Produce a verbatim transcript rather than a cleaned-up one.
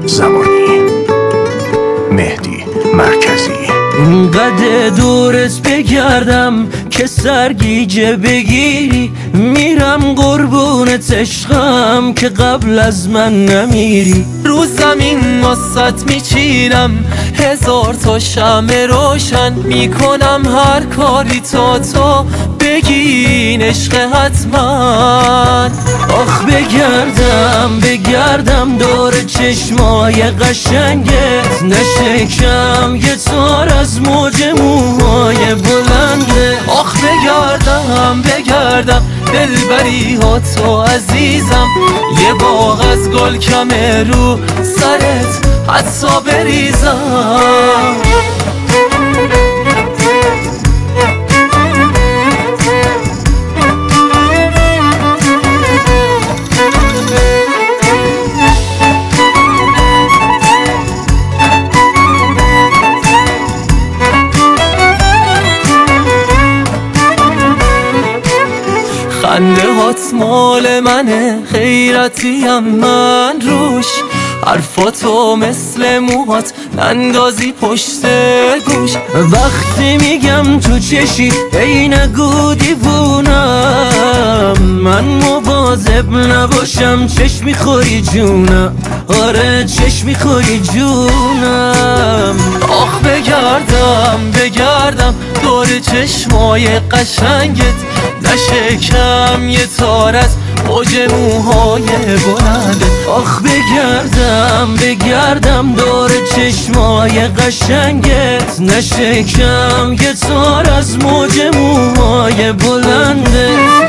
زمانی، مهدی مرکزی. اینقدر دورت بگردم که سرگیجه بگیری، میرم قربونت عشقم که قبل از من نمیری. رو زمین واسط میچینم هزار تا شمع روشن، میکنم هر کاری تا تو بگین عشق حتما. آخ بگردم بگردم دور چشمای قشنگت، نشکم یه تار از موج موهای بلنده. آخ بگردم بگردم دلبری ها تو عزیزم، یه باغ از گل کمه رو سرت حتی بریزم. خنده هات مال منه، غیرتیم من روش، حرفاتو مثل موهات نندازی پشت گوش. وقتی میگم تو چشی ای نگو دیوونم، من مواظب نباشم چشم میخوری جونم، آره چشم میخوری جونم. آخ بگردم بگردم دور چشمای قشنگت، نشکم یه تار از موج موهای بلنده. آخ بگردم بگردم دور چشمای قشنگت، نشکم یه تار از موج موهای بلنده.